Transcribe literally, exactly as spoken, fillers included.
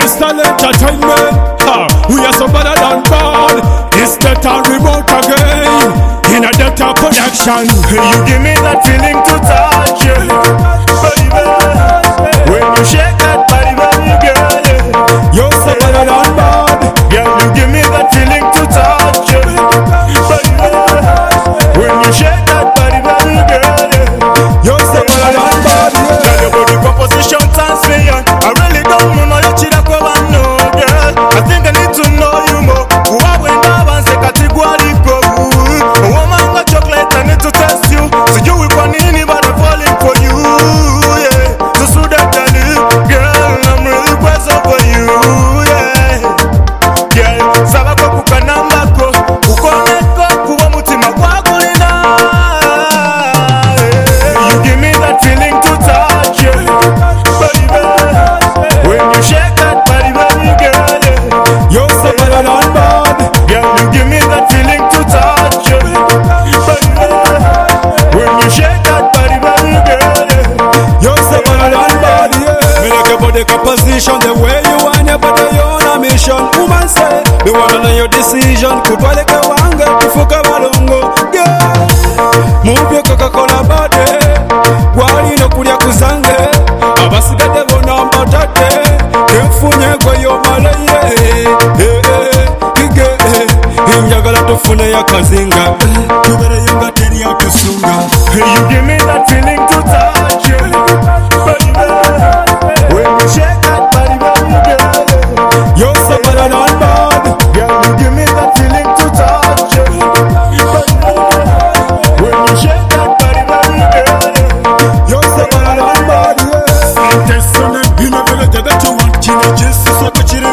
Crystal Entertainment. Ha, we are so better than bad. It's Delta remote again. In a Delta production. You give me that feeling to touch you, baby. When you shake that body, baby girl, you're so better than bad. Girl, you give me that feeling to touch you, baby. When you shake that body, baby girl, you're so better than bad. Girl, your body composition turns me on. I really don't know your chida kwa no, girl. I think I need to know you more. Uwa wenda wanse katigwari go. Woman got chocolate, I need to test you. So you will want anybody falling for you, yeah. So so that girl, I'm really crazy for you, yeah. Girl, saba kwa kukanamba ko, ukoneko kuwa mutima kwa kulina. You give me that feeling to touch you, baby. When you shake that body, baby girl, you're so better than bad. Girl, you give me that feeling to touch you, baby. When you shake that body, baby girl, you're so better than bad, yeah. Me like your body composition, the way you want your body, you're on a mission. Woman say, me wanna know your decision. Kutwaleke wange, kufuka balongo, yeah. Move your Coca-Cola body. Wali no kulya kuzange. Abasigadde bona mbatate. Kenfunye gwe yo malaye. Eh eh, ige eh. Njagala tufune ya kazinga. Tubereyo nga teri akusunga. you give me that feeling to touch you, baby. When you shake that body, baby girl, you're so better than bad. girl, you give me that feeling to touch you, baby. When you shake that body, baby girl, you're so better than bad, yeah. Intesone, you never get that you want. Chine Jesus, so